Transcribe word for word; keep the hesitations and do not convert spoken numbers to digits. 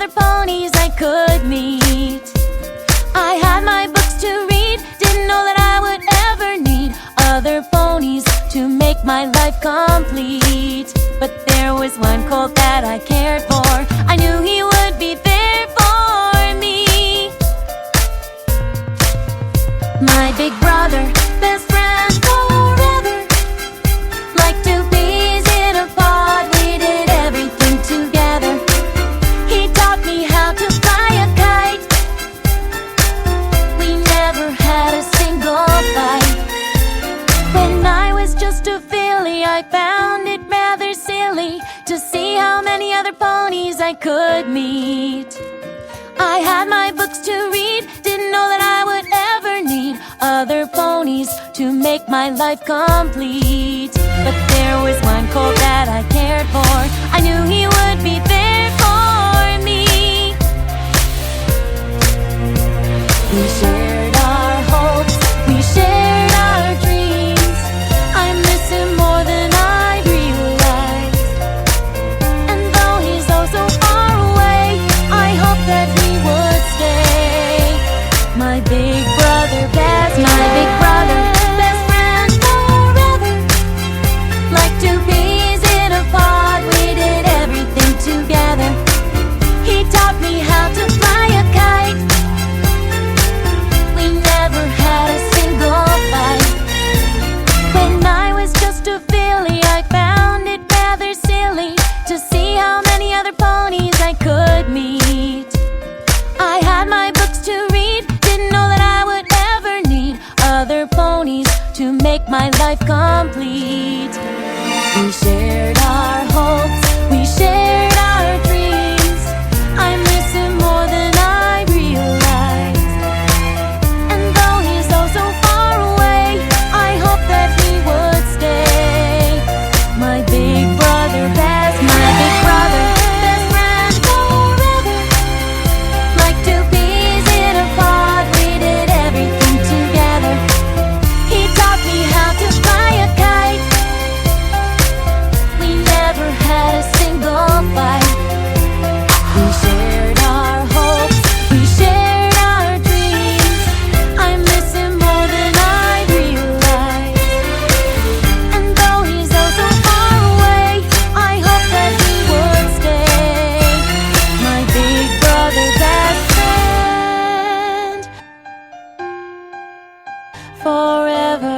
other ponies I could meet. I had my books to read, didn't know that I would ever need other ponies to make my life complete. But there was one colt that I cared for, I knew he would be there for me. My big brother, best friend forever, like two peas in a pod, we did everything together. He taught me how to fly a kite, we never had a single fight. When I was just a filly, I found it rather silly to see how many other ponies I could meet. I had my books to read, didn't know that I would ever need other ponies to make my life complete. But there was one colt that I cared for, I knew he would be there for me. We shared our hopes, we shared our dreams. I miss him more than I realized. And though he's oh so far away, I hope that he would stay. My big brother, best, my big brother, best friend forever, like two peas in a pod, we did everything together. He taught me how to fly a kite, we never had a single fight. When I was just a filly, I found it rather silly to see how many other ponies I could meet. I had my books to read, didn't know that I would ever need other ponies to make my life complete. We shared our hopes, we shared our dreams. I miss him more than I realized. And though he's oh so far away, I hope that he would stay. My big brother, best, my big brother, best friend forever, like two peas in a pod, we did everything together. He taught me how to fly a kite, we never had a single fight. We shared our hopes, we shared our dreams. I miss him more than I realized. And though he's oh so far away, I hope that he would stay. My big brother, best friend forever.